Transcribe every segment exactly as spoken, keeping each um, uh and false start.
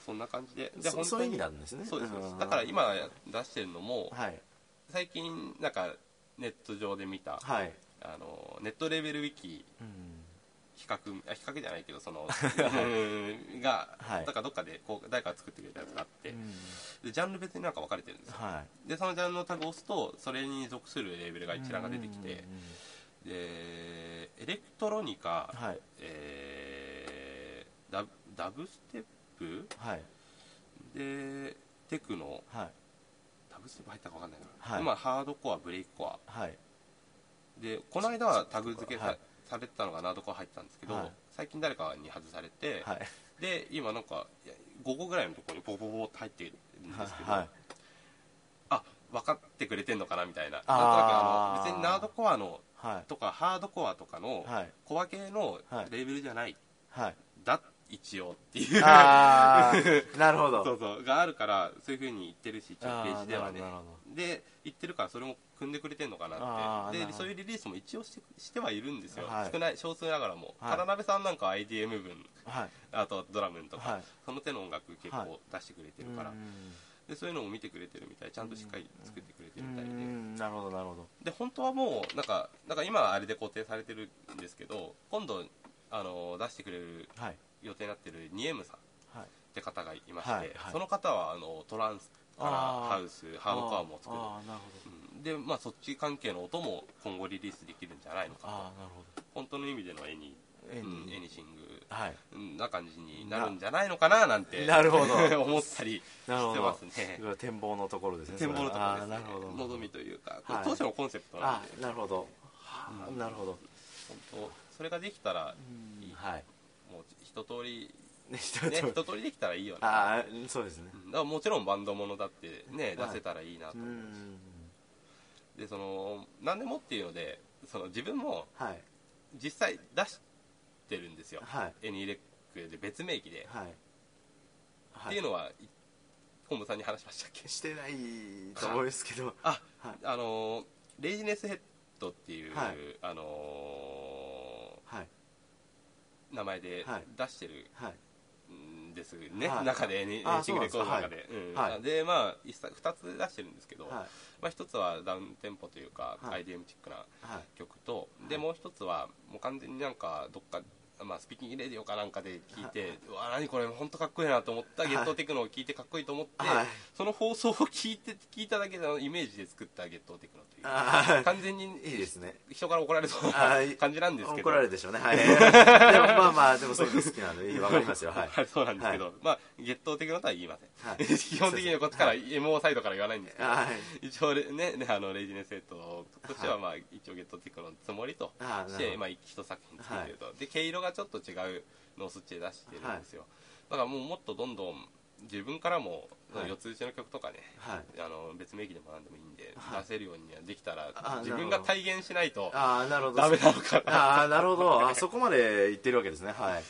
そんな感じで、でそそういう意味なんですね。 そうです、だから今出してるのも、 はい、 最近なんかネット上で見た、 はい、 あのネットレベルウィキ、うん、比較あ比較じゃないけどそのが、はい、だからどっかでこう誰かが作ってくれたやつがあって、うん、でジャンル別になんか分かれてるんですよ、はい、でそのジャンルのタグを押すとそれに属するレベルが一覧が出てきて、でエレクトロニカ、はい、えー、ダ, ダブステップ、はい、でテクノ、はい、ダブステップ入ったか分かんないな、はい、まあ、ハードコアブレイクコア、はい、でこの間はタグ付け さ,、はい、されてたのがナードコア入ってたんですけど、はい、最近誰かに外されて、はい、で今なんかごこぐらいのところにボボボって入ってるんですけど、はい、あ分かってくれてんのかなみたいな、なんとなくあの別にナードコアの、はい、とかハードコアとかのコア系のレベルじゃない、はい、だ一応っていうあなるほどそうそうがあるからそういう風に言ってるし一応ページではねで言ってるからそれも組んでくれてんのかなってでそういうリリースも一応して、してはいるんですよ、はい、少ない少数ながらも、はい、片鍋さんなんか アイディーエム 分、はい、あとドラムとか、はい、その手の音楽結構出してくれてるから、はい、でそういうのも見てくれてるみたいちゃんとしっかり作ってくれてるみたいで、 なるほどなるほどで本当はもうなんかなんか今はあれで固定されてるんですけど今度あの出してくれる、はい予定になってるニエムさんって方がいまして、はいはい、その方はあのトランスからハウスハードコアも作るあなるほど、うん、で、まあ、そっち関係の音も今後リリースできるんじゃないのかとあなるほど本当の意味でのエニエニ、うん、エニシング、はい、な感じになるんじゃないのかななんてなるほど思ったりしてますね展望のところですね展望のところですねのぞみというか、はい、当初のコンセプトなんでなるほど、うん、なるほど本当それができたらいい、はいもう一通りね一通りできたらいいよねあそうですねだからもちろんバンドものだってね出せたらいいなと思うしでその何でもっていうのでその自分も実際出してるんですよ、はい、エニーレックで別名義で、はいはい、っていうのは本部さんに話しましたっけしてないと思うんですけどあ、はい、あのレイジネスヘッドっていう、はい、あのはい名前で出してるんですね、はい、中でエニシングレコードの中で、はいうん、でまあふたつ出してるんですけど、はいまあ、ひとつはダウンテンポというか、はい、アイディーエム チックな曲と、はい、でもうひとつはもう完全になんかどっかまあ、スピーキングレディオかなんかで聞いて、はい、うわ何これ本当かっこいいなと思った、はい、ゲットテクノを聞いてかっこいいと思って、はい、その放送を聞いて聞いただけのイメージで作ったゲットテクノという完全にいいですね人から怒られそうな感じなんですけど怒られるでしょうね、はい、でもまあまあでもそういうの好きなので分かりますよ、はい、 そうなんですけど、はい、まあゲットテクノとは言いません、はい、基本的にはこっちから、はい、エムオー サイドから言わないんですけど、はい、一応ね、ねあのレイジネスヘッドとしてはまあ一応ゲットテクノのつもりとして、まあ、一作品作ってると、はい、で毛色がちょっと違うのをスッチで出してるんですよ、はい、だからもうもっとどんどん自分からも四つ打ちの曲とかね、はい、あの別名義でも何でもいいんで、はい、出せるようにはできたら自分が体現しないとダメなのかなあなるほどあそこまで言ってるわけですね、はい、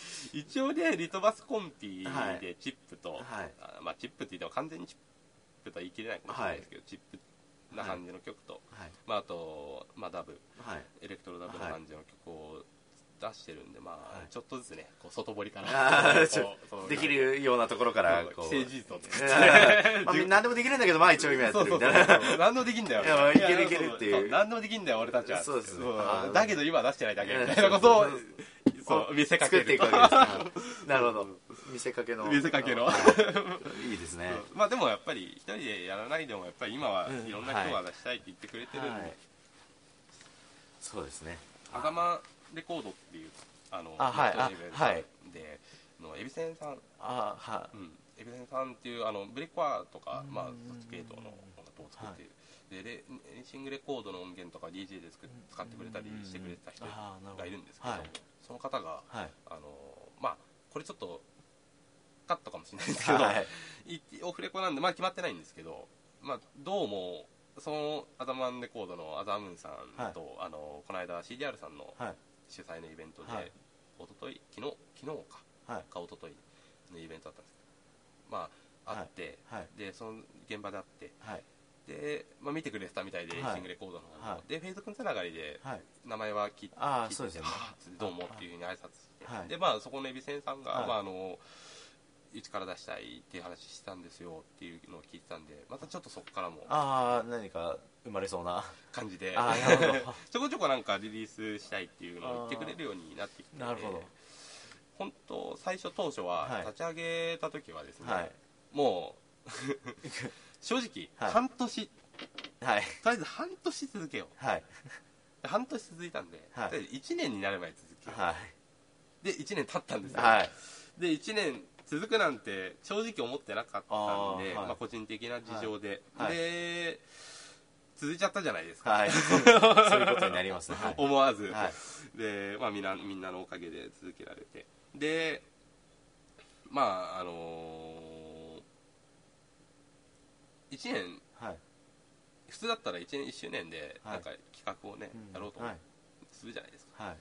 一応ねリトバスコンピでチップと、はいまあ、チップって言っても完全にチップとは言い切れないかもしれないですけど、はい、チップな感じの曲と、はいまあ、あと、まあ、ダブ、はい、エレクトロダブの感じの曲を出してるんで、まあはい、ちょっとずつねこう外堀からできるようなところからこう既成事実を作ってまあ、何でもできるんだけどまあ一応今やってるみたいな何でもできんだよいけるいけるっていう何でもできんだよ俺たちはそうですねだけど今出してないだけみたいなことをそう見せかける作っていくわけですなるほど見せかけの見せかけのいいですねまあでもやっぱり一人でやらないでもやっぱり今はいろんな人が出したいって言ってくれてるんで、はいはい、 そうですね頭レコードっていうあのあはいあはいでのエビセンさんあはい、 うん、エビセンさんっていうあのブレイクコアとかまあそっち系統の音楽を作っている、はい、でレシングレコードの音源とか ディージェー で使ってくれたりしてくれてた人がいるんですけど、はい、その方が、はい、あのまあこれちょっとカットかもしれないですけど、はい、オフレコなんでまあ決まってないんですけど、まあどうもそのアザマンレコードのアザームーンさんと、はい、あのこの間 シーディーアール さんの、はい主催のイベントで、はい、おととい昨日昨日か、はい、かおとといのイベントだったんですけどまああって、はい、でその現場であって、はい、で、まあ、見てくれてたみたいで、はい、シングレコードの方も、はい、でフェイズ君つながりで、はい、名前は聞いてて、ね、どうもっていうふうに挨拶して、はい、でまあそこのエビセンさんが、はいまあ、あのうちから出したいっていう話したんですよっていうのを聞いてたんで、またちょっとそこからもああ何か生まれそうな感じであなるほどちょこちょこなんかリリースしたいっていうのを言ってくれるようになってきて、 なるほど。 本当最初当初は立ち上げた時はですね、はい、もう正直、はい、半年、はい、とりあえず半年続けよう、はい、半年続いたんで、はい、とりあえずいちねんになるまで続けよう、はい、でいちねん経ったんですよ、はい、でいちねん続くなんて正直思ってなかったんで、あ、はい、まあ、個人的な事情で、はい、で続いちゃったじゃないですか、はい、そういうことになりますね、はい、思わず、はい、で、まあ、みんなみんなのおかげで続けられて、でまああのー、いちねん、はい、普通だったらいちねんいっしゅうねんでなんか企画をね、はい、やろうとするじゃないですか、はい、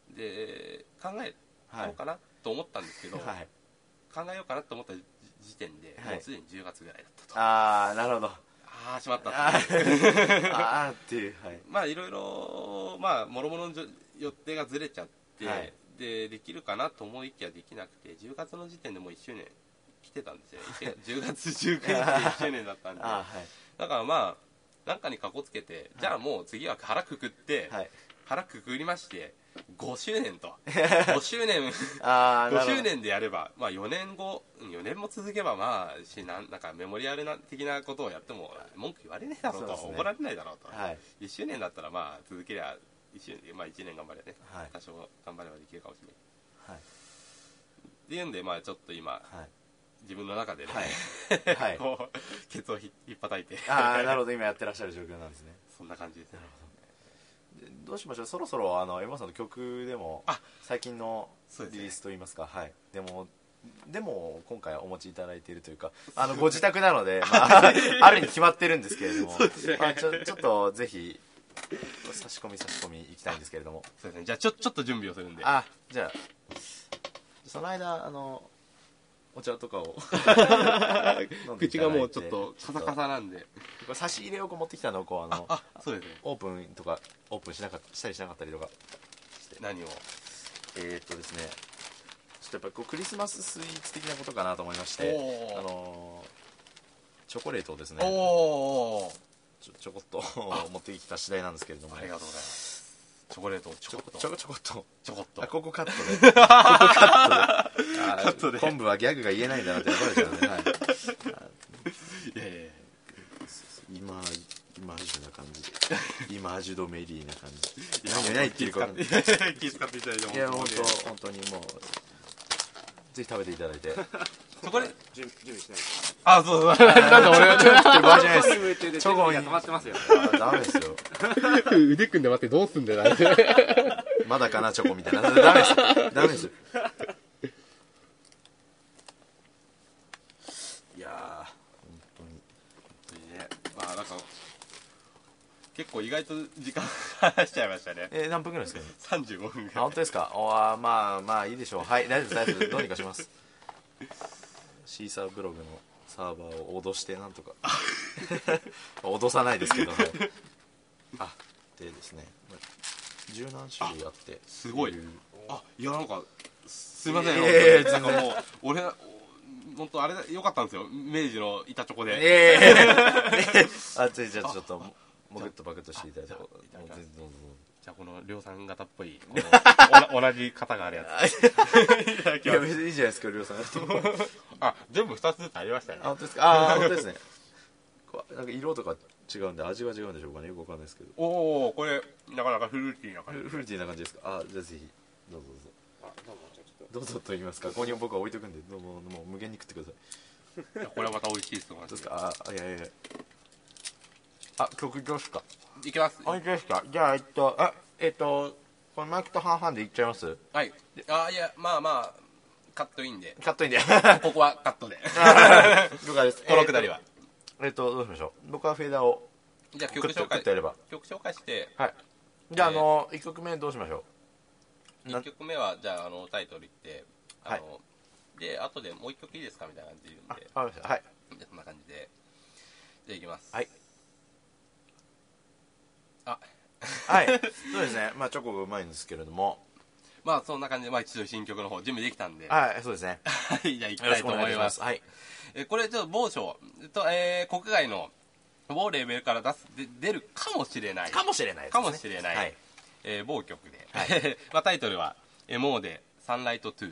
で考えようかなと思ったんですけど、はい、考えようかなと思った時点で、はい、もうすでにじゅうがつぐらいだったと。ああなるほど。ああしまったっていうああっていう、はい、まあいろいろまあもろもろの予定がずれちゃって、はい、でできるかなと思いきやできなくて、じゅうがつの時点でもういっしゅうねん来てたんですよじゅうがつじゅうくにちでいっしゅうねんだったんではい、だからまあなんかにかこつけて、じゃあもう次は腹くくって、はい、腹くくりましてごしゅうねんとごしゅうねんあごしゅうねんでやれば、まあ、よねんごよねんも続けばまあしな、なんかメモリアルな的なことをやっても文句言われねえだろうと、ね、怒られないだろうと、はい、いっしゅうねんだったらまあ続けりゃいち、まあ、いちねん頑張れね、はい、多少頑張ればできるかもしれない、はい、っていうんでまあちょっと今、はい、自分の中でね、はいはい、こうケツをひっぱたいてああなるほど今やってらっしゃる状況なんですね。そんな感じですね。なるほど。どうしましょう、そろそろあのエマさんの曲でも最近のリリースといいますか、はい、でもでも今回お持ちいただいているというか、あのご自宅なので、まあ、あるに決まってるんですけれども、まあ、ちょ、ちょっとぜひ差し込み差し込みいきたいんですけれども、そうですね、じゃあちょ、ちょっと準備をするんで、あじゃあその間あのお茶とかを口がもうちょっとカサカサなんで、これ差し入れをこう持ってきたのをこうあのああそうですね、オープンとかオープンしなかったしたりしなかったりとかして、何をえー、っとですねちょっとやっぱこうクリスマススイーツ的なことかなと思いまして、あのー、チョコレートをですねおちょちょこっと持ってきた次第なんですけれども、ありがとうございます。チョコレートちょこっとちょこちょこっとちょこっとあここカットでここカットでカットで昆布はギャグが言えないんだなってバレちゃうんで、はい、いやいやいや今今マジな感じ今マジドメリーな感じ何何言ってるか気使っていただいて、いや本当本当にもうぜひ食べていただいてそこで準備しないあそうそうなんで俺が準備してる場合じゃないですチョコに止まってますよダメですよ腕組んで待ってどうすんだよまだかなチョコみたいなダメですダメですいやー本当に本当にね、まあなんか結構意外と時間話しちゃいましたね。えー、何分ぐらいですかね。さんじゅうごふんぐらい。あ本当ですか。あまあまあいいでしょう。はい大丈夫大丈夫どうにかしますシーサーブログのサーバーを脅してなんとか脅さないですけど、はい、あでですね十何種類あってすごいあいやなんかすいません、えー、なんかもう俺本当あれ良かったんですよ明治の板チョコでえー、あじゃあちょっともぐっとバクッとしていただいてじゃあこの量産型っぽいこの同じ型があるやついただきます。いや別にいいじゃないですか量産あ全部ふたつずつありましたね。あ本当ですか。あ本当ですねなんか色とか違うんで味が違うんでしょうかねよくわかんないですけど、おおこれなかなかフルーティーな感じフルーティーな感じですか。あじゃあぜひどうぞどうぞあどうもじゃあちょっとどうぞと言いますかここに僕は置いとくんでどうももう無限に食ってくださいこれはまた美味しいですと思います。どうですか。あいやいやいやあ曲いきますか。いきます。あいきますか。じゃあえっとあえっとこのマイクと半々でいっちゃいます。はいあいやまあまあカットインでカットインでここはカットで了解です。このくだりはえっとどうしましょう。僕はフェーダーをじゃあ曲紹介やれば曲紹介してはいじゃああのいっきょくめどうしましょう。いっきょくめはじゃああのタイトル言ってあので後でもういっきょくいいですかみたいな感じで言うんではいそんな感じでじゃあいきます。はいあはいそうですねまあチョコがうまいんですけれどもまあそんな感じで、まあ、一応新曲の方準備できたんで、 はい、そうですね。 はい、じゃあ行きたいと思います。 はい。 えこれちょっと某所と、えー、国外の某レーベルから出すで出るかもしれないかもしれないですね。 かもしれない、はい、えー、某曲で、はい、まあタイトルは「エモーでサンライトトゥー」。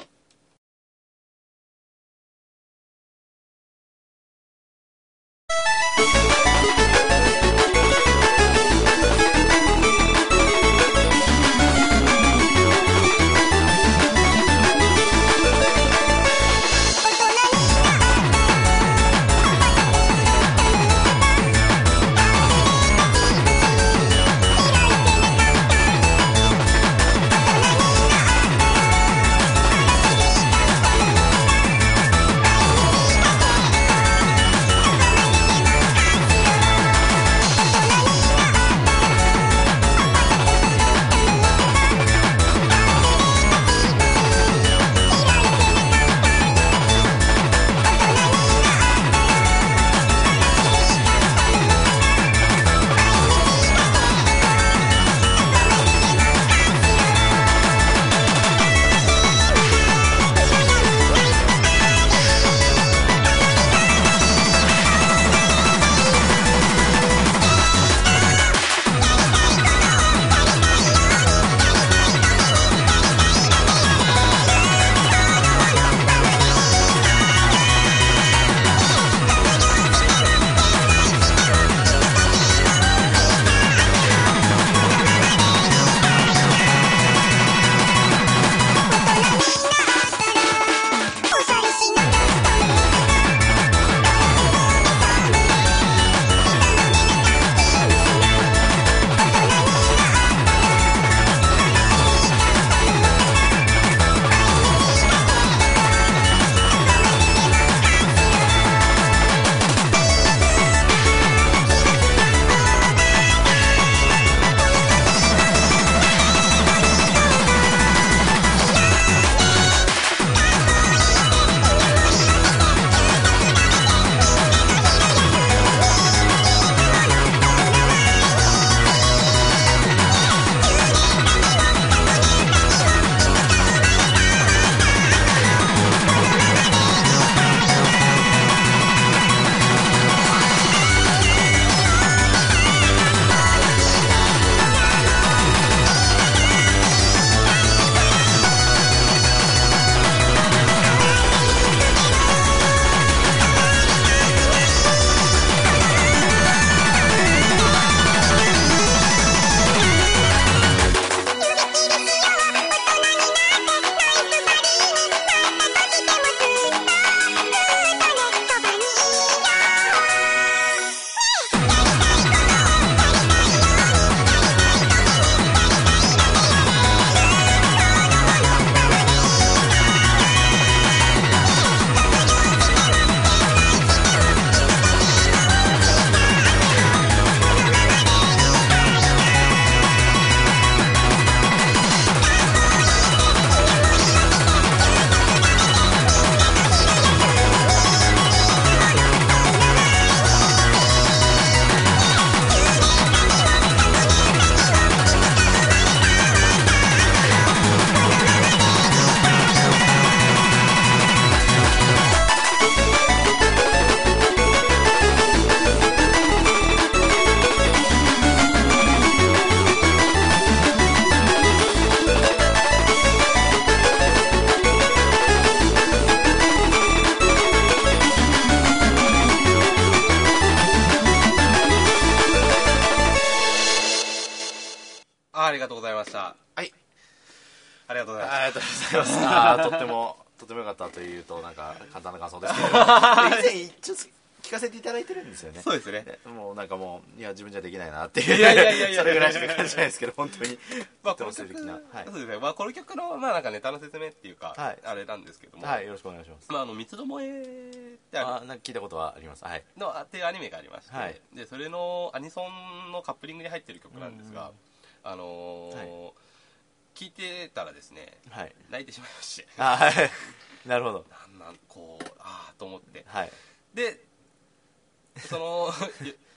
あありがとうございました。 はい、 ありがとうございます。 ありがとうございます。あーとってもとても良かったというとなんか簡単な感想ですけど以前ちょっと聞かせていただいてるんですよね。 そうですね。 もうなんかもういや自分じゃできないなっていう、 いやいやいやいやそれぐらいしか感じないですけど本当にまあこの曲、はい、そうですね。まあこの曲のまあなんかネタの説明っていうか、はい、あれなんですけども、 はい、よろしくお願いします。 まああの三つどもえってああなんか聞いたことはあります。はい。 のっていうアニメがありまして、はい、でそれのアニソンのカップリングに入ってる曲なんですが、あのーはい、聞いてたらですね、はい、泣いてしまいまして。 あはい。なるほど。 なんなんこうああと思って、 はい、 でその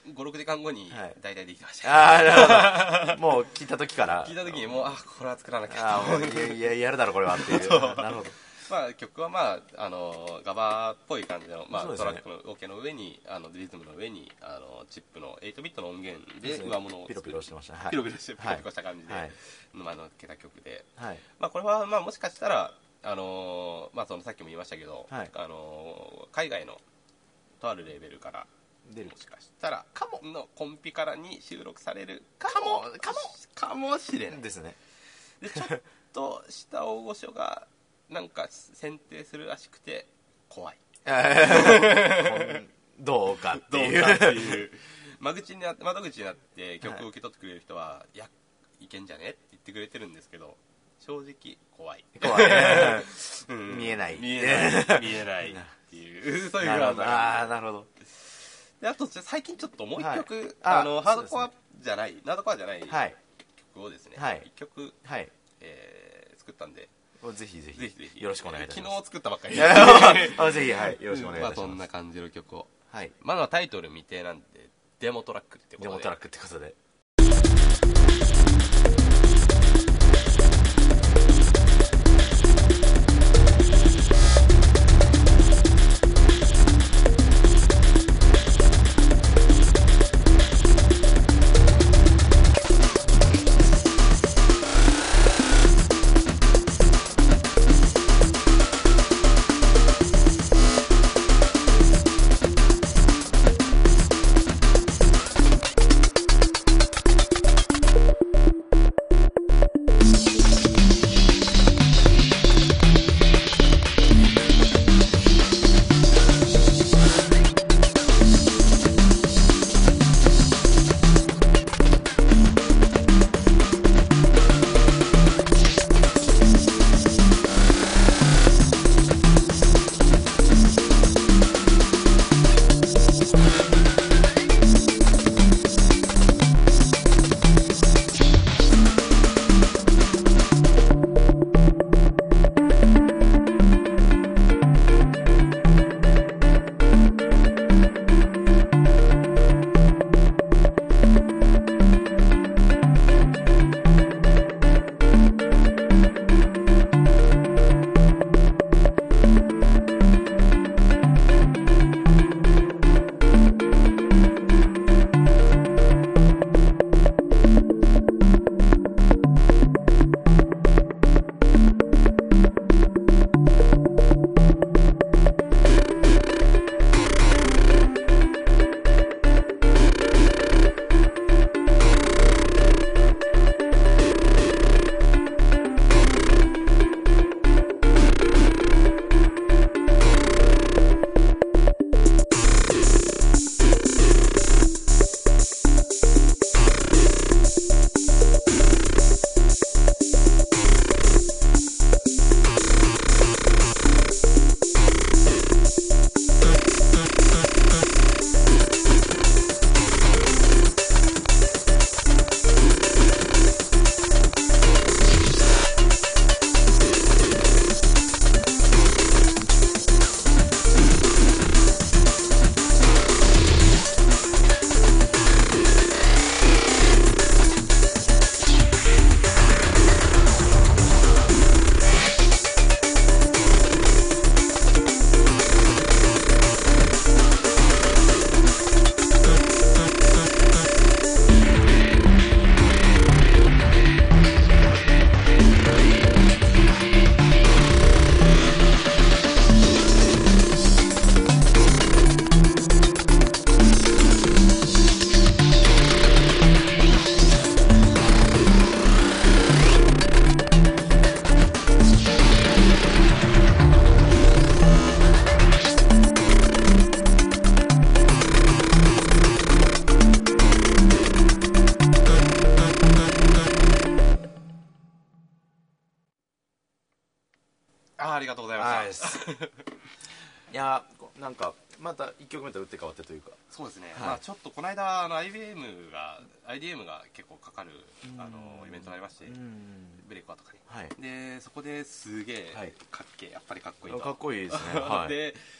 ごろくじかんごに大体できてました、 はい、ああなるほどもう聞いた時から聞いた時にもうあこれは作らなきゃあもういややるだろこれはっていうなるほどまあ、曲は、まあ、あのガバっぽい感じの、まあね、トラックのオケの上にあのリズムの上にあのチップのエイトビットの音源で上物をピロピロしてました、はい、 ピロピロしてピロピロした感じで、はい、まあ、のっけた曲で、 はい、 まあ、これは、まあ、もしかしたら、あのまあ、そのさっきも言いましたけど、 はい、 あの海外のとあるレーベルから出るもしかしたらかものコンピからに収録されるかもかもかもしれないですね。 でちょっとした大御所がなんか選定するらしくて怖いどうかっていうどうかっていう窓口になって窓口になって曲を受け取ってくれる人は、はい、いやいけんじゃねって言ってくれてるんですけど正直怖い怖い、うん、見えない見えない見えないっていうそういうなるほどああなるほどであと最近ちょっともう一曲、はい、あのハードコアじゃない、ね、ハードコアじゃない曲をですね、はい、一曲、はいえー、作ったんでぜひぜひぜひぜひよろしくお願いいたします。 昨日作ったばっかりあぜひはいよろしくお願いいたします。 まあそんな感じの曲を、 はい、 まだタイトル未定なんでデモトラックってことでデモトラックってことでありがとうございました。 いやなんかまたいっきょくめと打って変わってというかそうですね、はいまあ、ちょっとこの間あの アイビーエム が アイディーエム が結構かかるあのイベントになりましてブレイクワーとかに、はい、でそこですげえかっけえやっぱりかっこいいとかっこいいですね、はい、 で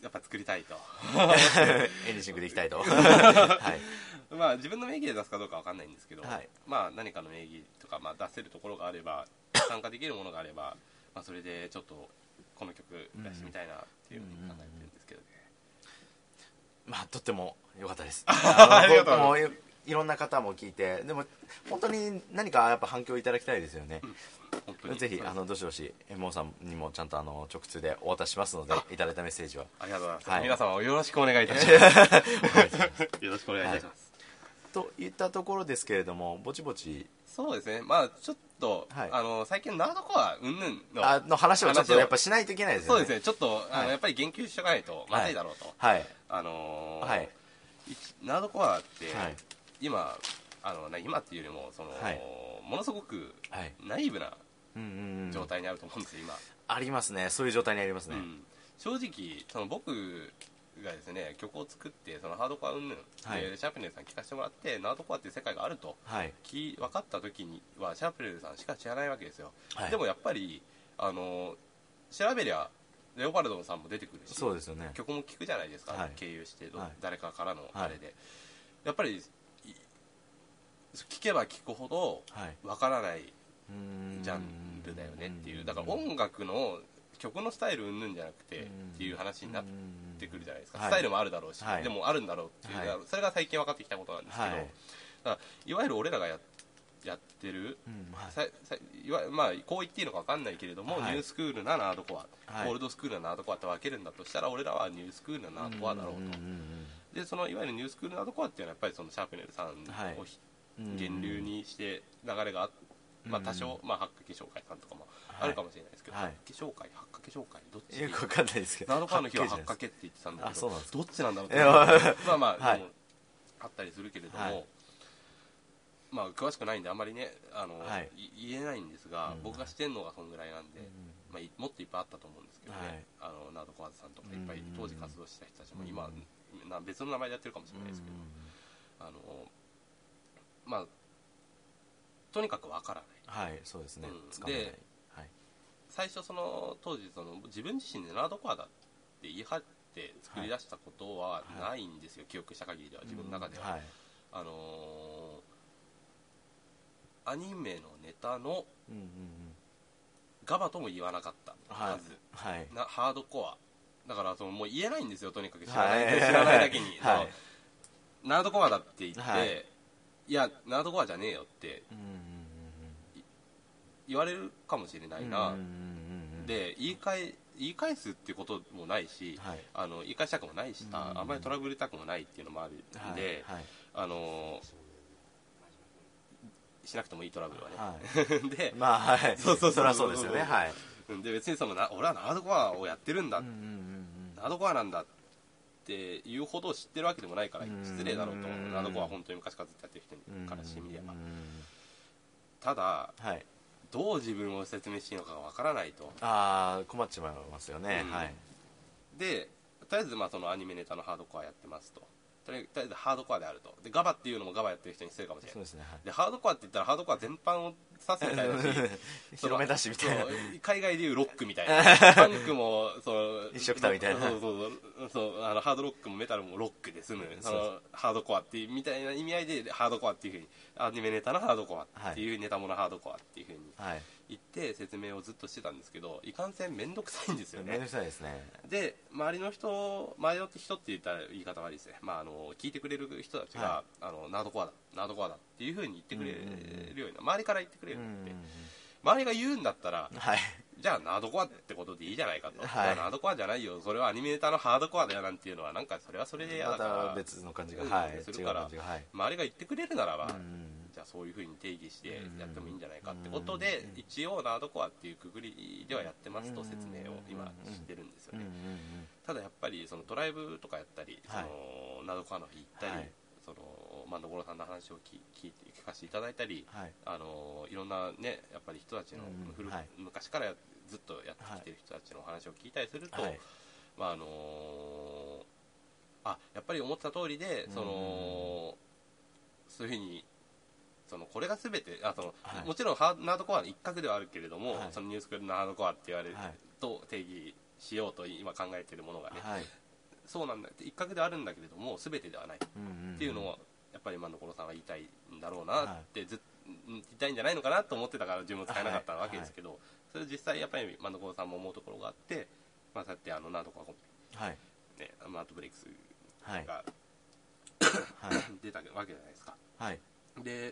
やっぱ作りたいとエンジシンクでいきたいとはいまあ自分の名義で出すかどうかわかんないんですけど、 はい、 まあ何かの名義とか、まあ、出せるところがあれば参加できるものがあれば、まあ、それでちょっとこの曲出してみたいなっていうふうに考えてるんですけどね、 うん、まあとっても良かったですありがとうございます。 いろんな方も聞いて、でも本当に何かやっぱ反響いただきたいですよね、うん、ぜひあのどしどしエモーさんにもちゃんとあの直通でお渡ししますので、いただいたメッセージはありがとうございます、 はい、 皆様よろしくお願いいたしますよろしくお願いいたします、 はい、といったところですけれども、ぼちぼちそうですね、まあちょっと、はい、あの最近ナードコアうんぬんのあの話をちょっとやっぱしないといけないですよね。 そうですね、ちょっと、はい、あのやっぱり言及しとかないとまずいだろうと、 はい、 あのーはい、 ナードコアって、 はい、 今あの今っていうよりもその、はい、ものすごくナイーブな状態にあると思うんですよ、今。 ありますね、そういう状態にありますね、うん、 正直その僕がですね曲を作ってそのハードコアうんぬんでシャープネルさん聞かせてもらってナードコアっていう世界があると、はい、き分かった時にはシャープネルさんしか知らないわけですよ、はい、でもやっぱりあの調べりゃレオパルドさんも出てくるし、 そうですよね、 曲も聴くじゃないですか、はい、経由して、はい、誰かからのあれで、はい、やっぱり聴けば聴くほど分からないジャンルだよねっていう、だから音楽の曲のスタイルうんぬんじゃなくてっていう話になってくるじゃないですか、はい、スタイルもあるだろうし、はい、でもあるんだろうっていう、はい、それが最近分かってきたことなんですけど、はい、だからいわゆる俺らが や, やってる、うんはい、ささいわまあこう言っていいのか分かんないけれども、はい、ニュースクールなナードコア、はい、オールドスクールなナードコアって分けるんだとしたら俺らはニュースクールなナードコアだろうと、でそのいわゆるニュースクールナードコアっていうのはやっぱりそのシャープネルさんを、はい、源流にして流れがあって、まあ、多少、まあ、八掛紹介さんとかもあるかもしれないですけど、はい、八掛紹介、八掛紹介どっちよく分かんないですけど、 ナードコアの日は八掛って言ってたんだけど、どっちなんだろうってまあまあ、はい、でもあったりするけれども、はい、まあ詳しくないんであんまりねあの、はい、言えないんですが、うん、僕が知ってるのがそんぐらいなんで、うんまあ、もっといっぱいあったと思うんですけどね、はい、あのナードコアさんとかいっぱい当時活動した人たちも今、うん、な別の名前でやってるかもしれないですけど、うん、あのまあとにかくわからない、 はい、そうですね、 うん、で、はい、最初その当時その自分自身でナードコアだって言い張って作り出したことはないんですよ、はい、記憶した限りでは自分の中では、うんはい、あのー、アニメのネタのガバとも言わなかったはず、はいはい、なハードコアだからそのもう言えないんですよ、とにかく知らない、はい、知らないだけに、はい、ナードコアだって言って、はいいやナードコアじゃねえよって言われるかもしれないな、で言い換え言い返すっていうこともないし、はい、あの言い返したくもないし、あ, あんまりトラブりたくもないっていうのもあるんで、はいはい、あのしなくてもいいトラブルはね、はい、でまあはいそうそうそうそりゃそうですよね、はいで別にそのな俺はナードコアをやってるんだ、ナードコアなんだっていうほど知ってるわけでもないから失礼だろうと思う。ナードコアは本当に昔からずっとやってる人からしてみれば、ただ、はい、どう自分を説明していいのかがわからないと、 ああ困っちまいますよね、うんはい、 でとりあえずまあそのアニメネタのハードコアやってますと、とりあえずハードコアであると、でガバっていうのもガバやってる人に失礼かもしれない、そうですね、はい、でハードコアって言ったらハードコア全般を指すみたいだし広め出しみたいな、 海外でいうロックみたいなパンクもその一緒くたみたいな、 そうそうそうそうあのハードロックもメタルもロックで済む、そのハードコアっていうみたいな意味合いでハードコアっていうふうにアニメネタのハードコアっていう、はい、ネタものハードコアっていうふうに言って説明をずっとしてたんですけど、いかんせん面倒くさいんですよね。 面倒くさいですね。 で周りの人周りの人って言ったら言い方悪いですね、まあ、あの聞いてくれる人たちが、はい、あのナードコアだナードコアだっていうふうに言ってくれるような、周りから言ってくれるので、周りが言うんだったら、はい、じゃあナードコアってことでいいじゃないかと、はい、ナードコアじゃないよそれはアニメーターのハードコアだよなんていうのはなんかそれはそれで嫌だから、また別の感じが、はい、 するから、はい、周りが言ってくれるならば、じゃあそういうふうに定義してやってもいいんじゃないかってことで、一応ナードコアっていうくくりではやってますと説明を今してるんですよね。ただやっぱりそのドライブとかやったり、そのナードコアの日行ったり、はい、そのまあのごろさんの話を聞聞聞かせていただいたり、はい、あのいろんなねやっぱり人たちの古、はい、昔からずっとやってきてる人たちの話を聞いたりすると、はい、まああのあやっぱり思ってた通りでそのそういうふうにそのこれが全てあその、はい、もちろんハードナードコアの一角ではあるけれども、はい、そのニュースクールのハードコアって言われる、はい、と定義しようと今考えているものがね、はい、 そうなんだって一角であるんだけれども全てではないっていうのをやっぱり今の所さんは言いたいんだろうなってずっと言いたいんじゃないのかなと思ってたから自分も使えなかったわけですけど、はいはい、それ実際やっぱり今の所さんも思うところがあって、まあ、そうやってあのなんとかコンビ、はいね、マートブレイクスが、はいはい、出たわけじゃないですか、はい、で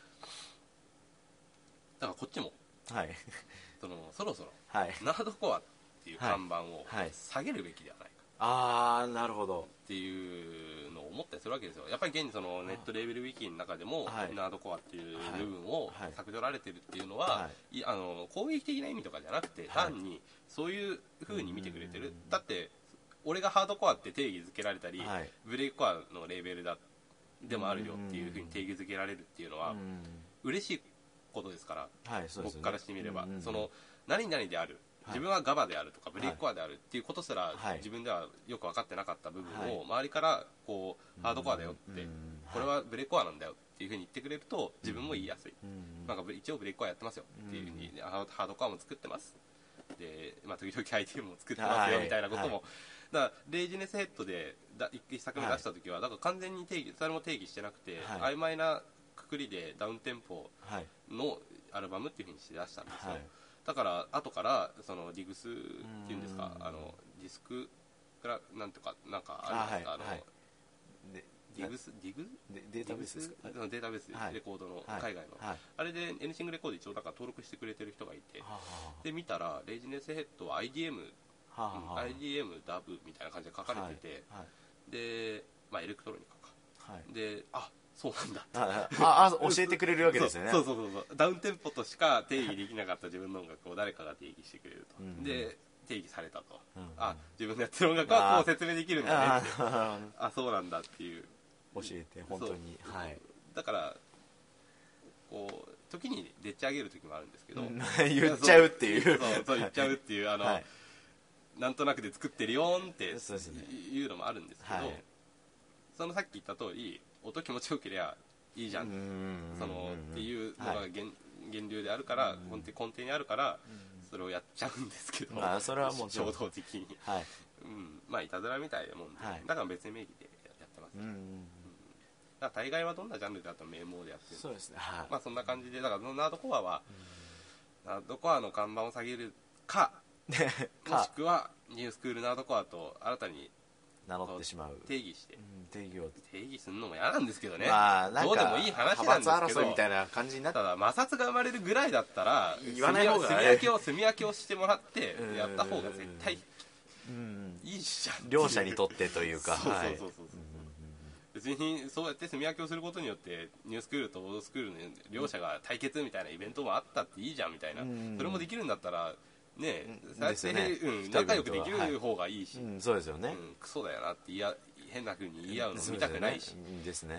だからこっちも、はい、そのそろそろ、はい、ナードコアっていう看板を下げるべきではないか、 はいはい、ああなるほどっていうのを思ったりするわけですよ。やっぱり現にそのネットレーベルウィキの中でも、はい、ナードコアっていう部分を削除られてるっていうのは、はい、あの攻撃的な意味とかじゃなくて、はい、単にそういう風に見てくれてる。だって俺がハードコアって定義づけられたり、はい、ブレイクコアのレーベルだでもあるよっていう風に定義づけられるっていうのは嬉しいことですから、はい、僕からしてみれば、その何々である、自分はガバであるとかブレイクコアであるっていうことすら自分ではよく分かってなかった部分を周りからこうハードコアだよって、これはブレイクコアなんだよっていうふうに言ってくれると自分も言いやすい、なんか一応ブレイクコアやってますよっていうふうにハードコアも作ってますで、まあ、時々アイテムも作ってますよみたいなことも、だからレイジネスヘッドでいっさくめ出した時はだから完全に定義誰も定義してなくて、曖昧なくくりでダウンテンポのアルバムっていうふうにして出したんですよ。だから後からそのディグスっていうんですか、あのディスクからなんとかなんかあるんですか、あのディグスディグデータベースですか、 データベースレコードの海外のあれで N シングレコード一応だから登録してくれてる人がいて、で見たらレイジネスヘッドは アイディーエム アイディーエム ダブみたいな感じで書かれてて、でまあエレクトロニカかで、あそうなんだああ教えてくれるわけですよね。 そうそうそうそう、ダウンテンポとしか定義できなかった自分の音楽を誰かが定義してくれると、うん、で定義されたと、うん、あ自分のやってる音楽はこう説明できるんだねって、ああそうなんだっていう教えて本当に、はい、 だからこう時にでっち上げる時もあるんですけど、うん、 言っちゃうっていうそうそう言っちゃうっていうあの、はい、なんとなくで作ってるよんっていうのもあるんですけど、はい、そのさっき言った通り音気持ちよけりゃいいじゃん、そのっていうのが 源,、はい、源流であるから根底、根底にあるからそれをやっちゃうんですけど、 まあ、それはもう衝動的に、はい、うん、まあいたずらみたいなもんで、はい、だから別名義でやってます、うんうん、だから大概はどんなジャンルであったら名簿でやってる、 そうですね、はい、 まあそんな感じで、だからナードコアは、うん、ナードコアの看板を下げるかもしくはニュースクールナードコアと新たに名乗ってしまう、 定義して、うん、 定義を定義するのも嫌なんですけどね、 まあ、なんかどうでもいい話なんですけど、 派閥争いみたいな感じになっただ摩擦が生まれるぐらいだったら言わない方が、ね、 炭焼きを炭焼きをしてもらってやった方が絶対いいじゃん、 両者にとってというか、 そうそうそうそう、別にそうやって炭焼きをすることによってニュースクールとオードスクールの両者が対決みたいなイベントもあったっていいじゃんみたいな、それもできるんだったらね、そうやって、ね、うん、仲良くできる方がいいし、 はい、うん、そうですよね、 うん、クソだよなって言いや変な風に言い合うの見たくないし、 ですね、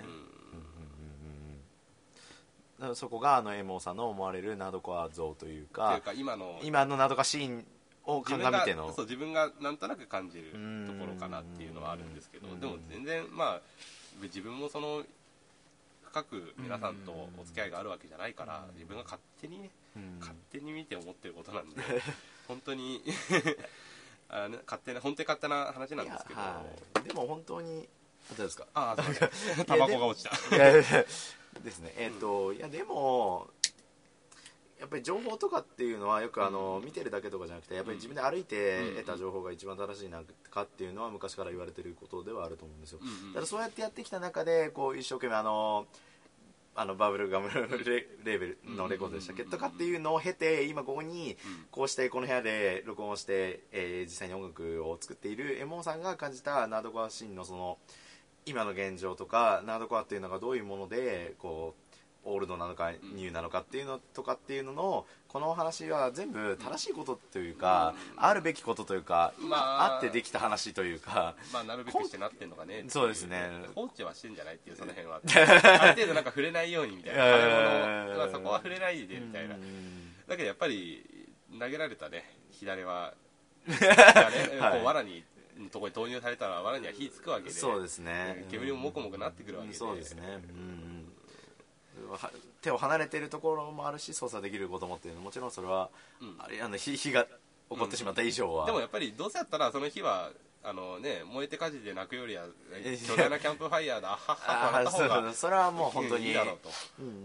うん、そこがあのエモーさんの思われるナードコア像というか、 というか今の今のナードコアシーンを鑑みてのそう自分がなんとなく感じるところかなっていうのはあるんですけど、でも全然まあ自分もその深く皆さんとお付き合いがあるわけじゃないから、自分が勝手にね、勝手に見て思ってることなんで本当にあの勝手な本当に勝手な話なんですけど、 はい、でも本当にどうですか、 ああそうタバコが落ちたですね、えっ、ー、と、うん、いやでもやっぱり情報とかっていうのはよくあの、うん、見てるだけとかじゃなくてやっぱり自分で歩いて得た情報が一番正しいなかっていうのは昔から言われてることではあると思うんですよ、うんうん、だからそうやってやってきた中でこう一生懸命あのあのバブルガムレーベルのレコードでしたっけとかっていうのを経て今ここにこうしてこの部屋で録音をして、えー、実際に音楽を作っているエモンさんが感じたナードコアシーンのその今の現状とかナードコアっていうのがどういうものでこうオールドなのかニューなのかっていうのとかっていうののこの話は全部正しいことというか、うん、あるべきことというか、まあ、あってできた話というか、 まあなるべくしてなってんのかね、 そうですね、 放置はしてんじゃないっていうその辺はある程度なんか触れないようにみたいな食べ物はそこは触れないでみたいな、だけどやっぱり投げられたね火種は火種、はい、こう藁にのところに投入されたら藁には火つくわけで、 そうですね、 煙ももくもくなってくるわけで、 そうですね、うん手を離れているところもあるし操作できることもっていうのもちろんそれは、うん、あれあの火、火が起こってしまった以上は、 うん、でもやっぱりどうせやったらその火はあのね、燃えて火事で泣くよりは巨大なキャンプファイヤーだ、あははあ笑った方がそれはもう本当にいいだろうと、 うんうん、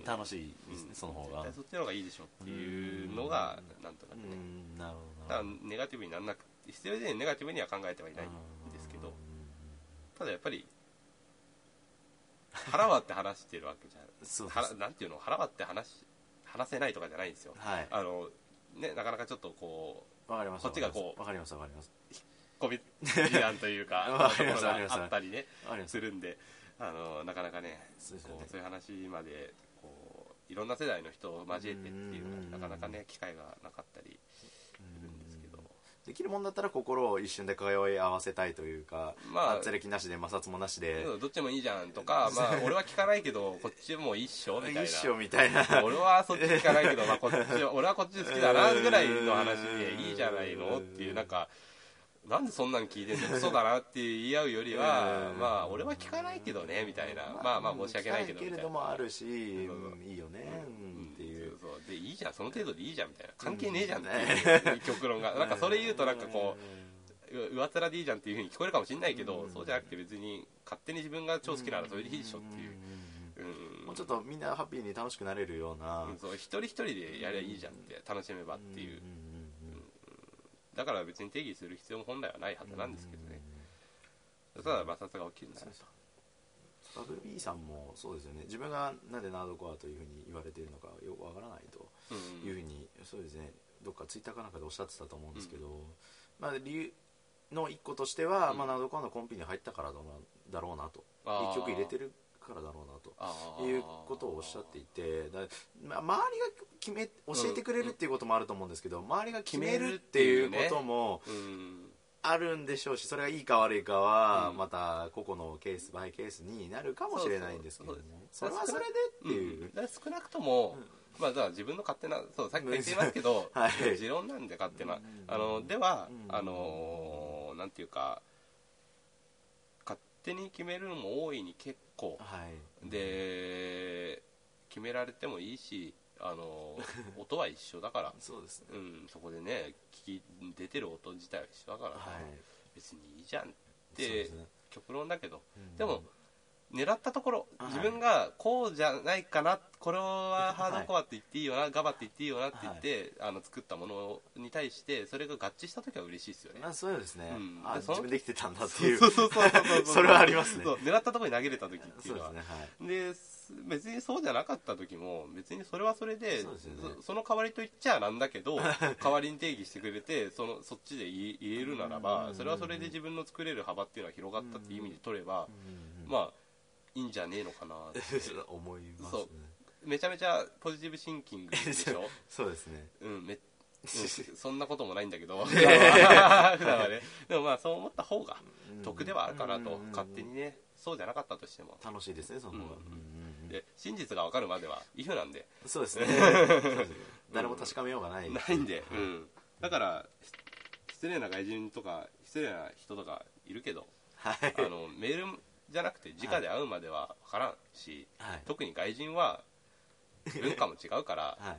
楽しいですね、その方が絶対そっちの方がいいでしょっていうのがなんとなくね、 うんなるほど、 だからネガティブにならなくて、必要でネガティブには考えてはいないんですけど、ただやっぱり腹割って話してるわけじゃそうですはなんていうの、腹割って話話せないとかじゃないんですよ、 はい、 あのね、なかなかちょっとこうわかります、 こっちがこうわかりますわかりますこび事案というかわかりますところがあったりねわかりますするんで、あのなかなかね、 そうですよねこうそういう話までこういろんな世代の人を交えてっていうのはなかなかね機会がなかったりするんですけど、 できるもんだったら心を一瞬で通い合わせたいというか、まあ、圧力なしで摩擦もなしで、 どっちもいいじゃんとか、まあ、俺は聞かないけどこっちもいいっしょみたいな、 いいっしょみたいな俺はそっち聞かないけど、まあ、こっち俺はこっち好きだなぐらいの話でいいじゃないのっていう、なんかなんでそんなん聞いてんのクソだなって言い合うよりは、まあ俺は聞かないけどねみたいな、まあまあ申し訳ないけどみたいな、 聞かないけれどもあるし、うんいいよね、うんっていう、 そうそうでいいじゃん、その程度でいいじゃんみたいな、関係ねえじゃんっていう極論が、なんかそれ言うとなんかこう上っ面でいいじゃんっていう風に聞こえるかもしれないけど、そうじゃなくて別に勝手に自分が超好きならそれでいいでしょっていう、 もうちょっとみんなハッピーに楽しくなれるような、 うん、そう一人一人でやりゃいいじゃんって楽しめばっていう、だから別に定義する必要も本来はないはずなんですけどね、ただ摩擦が起きるんだなと。 バブル B さんもそうですよね、自分がなんでナードコアというふうに言われているのかよくわからないというふうに、そうですね、どっかツイッターかなんかでおっしゃってたと思うんですけど、うん、まあ、理由の一個としては、うん、まあ、ナードコアのコンピに入ったからだろうなと、一曲入れてるからだろうなということをおっしゃっていて、だまあ、周りが決め教えてくれるっていうこともあると思うんですけど、周りが決めるっていうこともあるんでしょうし、それがいいか悪いかはまた個々のケースバイケースになるかもしれないんですけども、それはそれでっていう、 うん、だ少なくとも、うん、まあ、だから自分の勝手な、そうさっきから言ってますけど、はい、持論なんで勝手な、あのでは、あのなんていうか勝手に決めるのも大いに結構、はい、で決められてもいいし、あの音は一緒だからそうですね、 うん、そこでね聞き出てる音自体は一緒だから、はい、別にいいじゃんって、ね、極論だけど、うん、でも狙ったところ、はい、自分がこうじゃないかな、これはハードコアって言っていいよな、はい、ガバって言っていいよなって言って、はい、あの作ったものに対してそれが合致した時は嬉しいですよね。 あ、そうですね、うん、あ、自分できてたんだっていう、 そうそうそうそうそれはありますね。 そう狙ったところに投げれた時っていうのは、 そうですね、はい、 で別にそうじゃなかった時も別にそれはそれで、 そ, うですね、 そ, その代わりと言っちゃなんだけど代わりに定義してくれて そ, のそっちで言えるならば、それはそれで自分の作れる幅っていうのは広がったっていう意味で取れば、まあいいんじゃねえのかなって思いますね。そうめちゃめちゃポジティブシンキングでしょそうですね、 うんめうん、そんなこともないんだけど普段はね、でもまあそう思った方が得ではあるかなと、勝手にね、そうじゃなかったとしても楽しいですね、その方が、 うん、で真実が分かるまではイフなんで、 そうですね誰も確かめようがない、うん、 ないんで、うん、だから失礼な外人とか失礼な人とかいるけど、はい、あのメールじゃなくて直で会うまでは分からんし、はい、特に外人は文化も違うから、はい、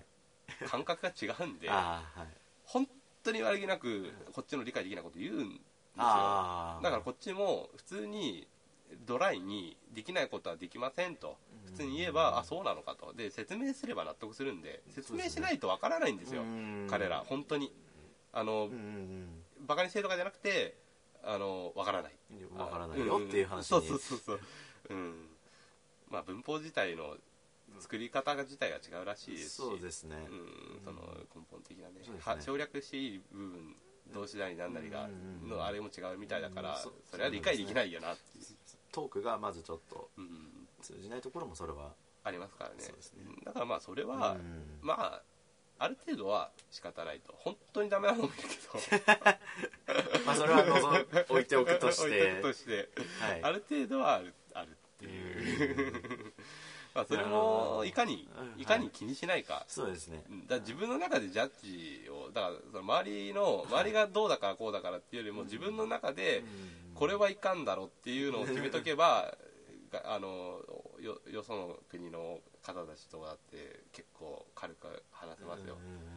感覚が違うんで、はい、本当に悪気なくこっちの理解できないこと言うんですよ。だからこっちも普通にドライにできないことはできませんと普通に言えば、あ、そうなのかと、で説明すれば納得するんで、説明しないと分からないんですよ、彼ら本当にあのバカにしてるとかじゃなくて、あの分からない分からないよっていう話に、 そうそうそうそう、うん、まあ文法自体の作り方自体が違うらしいですし、 そうですね、 うん、その根本的なね、ね、省略していい部分動詞なりなんなりがのあれも違うみたいだから、それは理解できないよなっていう、 トークがまずちょっと通じないところもそれはありますからね。そうですね、だからまあそれはまあある程度は仕方ないと、本当にダメなのもいるけどまあそれは除置いておくとして置いておくとして、はい、ある程度はある、あるっていうまあそれもいかにいかに気にしないか、 そうですね、 だ自分の中でジャッジを、だからその周りの周りがどうだからこうだからっていうよりも、自分の中でこれはいかんだろうっていうのを決めとけばあの よ, よその国の方たちとかって結構軽く話せますよ。う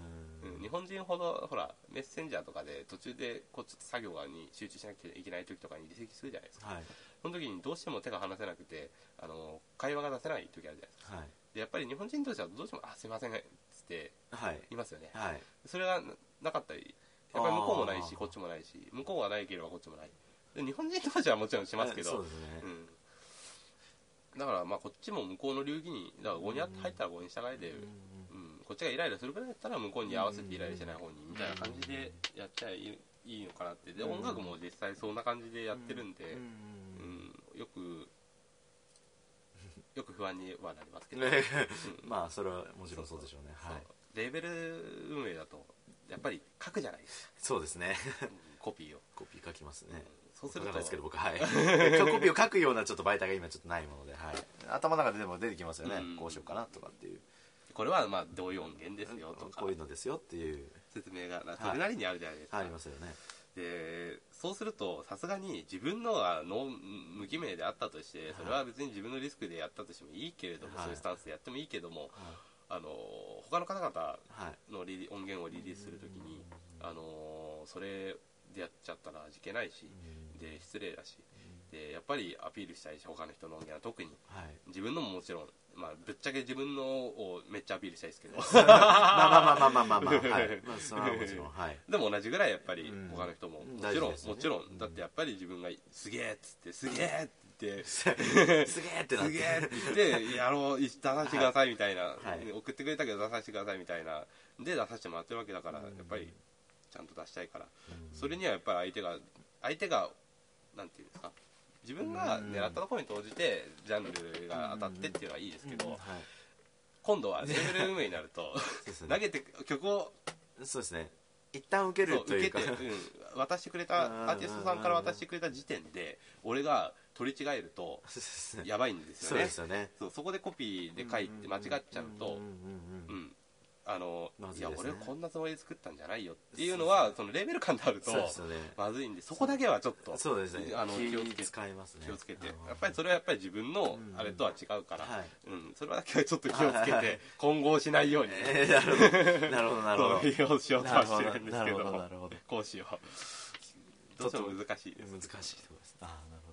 うん、日本人ほどほらメッセンジャーとかで途中でこうちょっと作業に集中しなきゃいけない時とかに離席するじゃないですか、はい、その時にどうしても手が離せなくてあの会話が出せない時あるじゃないですか、はい、でやっぱり日本人同士はどうしてもあすいませんっつって言いますよね、はい、それがなかったりやっぱり向こうもないしこっちもないし向こうがないければこっちもないで日本人同士はもちろんしますけど、そうですね、うん、だからまあこっちも向こうの流儀にだからごに入ったらごに従いで、うんうん、こっちがイライラするくらいだったら向こうに合わせてイライラしない方にみたいな感じでやっちゃいい、いいのかなってで音楽も実際そんな感じでやってるんで、うん、よくよく不安にはなりますけど、うん、 まあそれはもちろんそうでしょうね。 そうそう、はい、レーベル運営だとやっぱり書くじゃないですか。 そうですね、 コピーをコピー書きますね、うん、 そうするとですけど僕、はい、コピーを書くようなちょっと媒体が今ちょっとないもので、はい、頭の中ででも出てきますよね、うん、こうしようかなとかっていう、 これはまあどういう音源ですよとかこういうのですよっていう説明がそれなりにあるじゃないですか、 はい、ありますよね。 でそうするとさすがに自分のがの無記名であったとしてそれは別に自分のリスクでやったとしてもいいけれども、はい、そういうスタンスでやってもいいけども、はい、あの他の方々のリリ音源をリリースするときに、あのそれでやっちゃったら味気ないし、で失礼だし、でやっぱりアピールしたいし他の人の音源は特に、はい、自分のももちろん、まあ、ぶっちゃけ自分のをめっちゃアピールしたいですけどまあまあまあまあまあまあ、はい、まあそれはもちろん、はい、 でも同じぐらいやっぱり他の人も、うん、もちろん、ね、もちろんだってやっぱり自分がすげえっつってすげえってすげえってなってすげえって言ってやろう出させてくださいみたいな、はい、送ってくれたけど出させてくださいみたいなで出させてもらってるわけだから、うん、やっぱりちゃんと出したいから、うん、それにはやっぱり相手が相手がなんていうんですか自分が狙ったところに投じてジャンルが当たってっていうのはいいですけど、うんうんはい、今度はレベル運営になるとね、投げて曲をそうですね一旦受けるというか受けて、うん、渡してくれたアーティストさんから渡してくれた時点で俺が取り違えるとやばいんですよね。 そうですよね。そうそこでコピーで書いて間違っちゃうとうんあのいや俺こんなつもりで作ったんじゃないよっていうのはそのレベル感であるとまずいんでそこだけはちょっとそうですねあの気をつけて気をつけてやっぱりそれはやっぱり自分のあれとは違うからうんそれだけはちょっと気をつけて混合しないようになるほどなるほどなるほどそうしようとはしてるんですけどこうしようどうしても難しいです難しいところです。ああなるほど。